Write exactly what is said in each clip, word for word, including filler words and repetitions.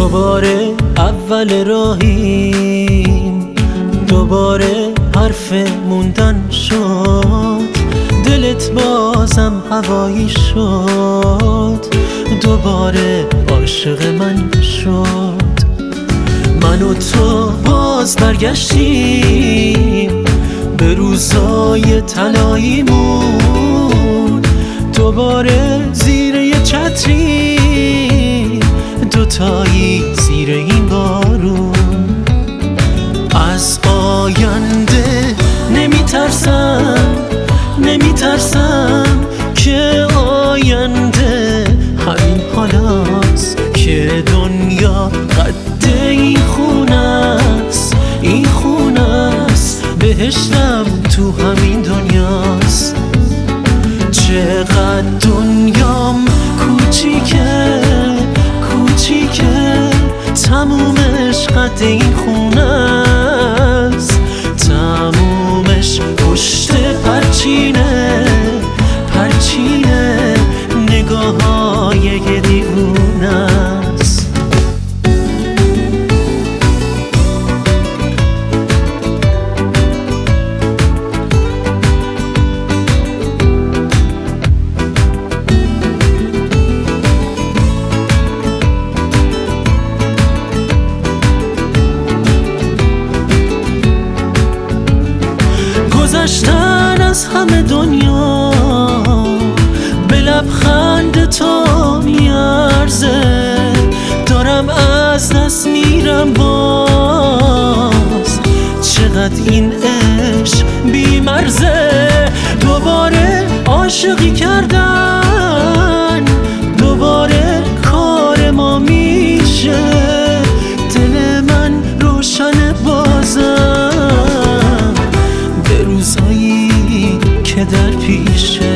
دوباره اول راهیم، دوباره حرف موندن شد، دلت بازم هوایی شد، دوباره عاشق من شد. من و تو باز برگشتیم به روزای طلاییمون، دوباره زیر یه چتری دوتایی زیر این بارون. از آینده نمیترسم، نمیترسم که آینده همین حالاست، که دنیا قد این خونه است، این خونه است، بهشتم تو همین دنیاست. چقدر دنیام کوچیکه کوچیکه، تمومش قد این خونه است، تمومش پشت پرچینه پرچینه نگاه های یه دیوونه است. گذشتن از همه دنیا به لبخند تو میارزه، دارم از دست میرم باز، چقدر این عشق بی‌مرزه. دوباره عاشقی کردن، دوباره کار ما میشه، دل من روشن بازم به روزایی که در پیشه.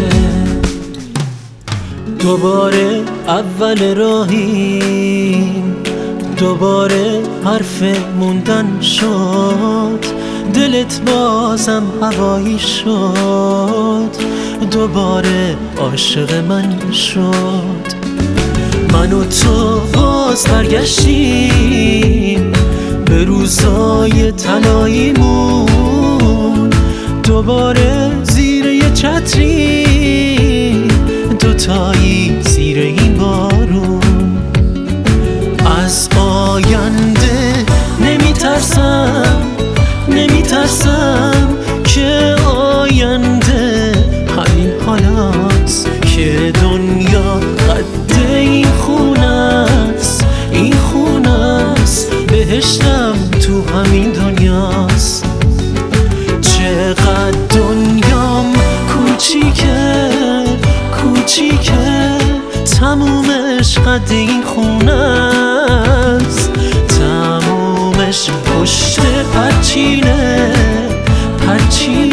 دوباره اول راهیم، دوباره حرف موندن شد، دلت بازم هوایی شد، دوباره عاشق من شد. من و تو باز برگشتیم به روزای طلاییمون، دوباره زیر یه چتری دوتایی زیر این بارون. از آینده نمیترسم، نمیترسم که آینده همین حالاست، که دنیا قد این خونه است، این خونه است، بهشتم تو همین دنیاست. چقدر دنیام کوچیکه کوچیکه، تمومش قد این خونه است، تمومش پشت پرچینه پرچینه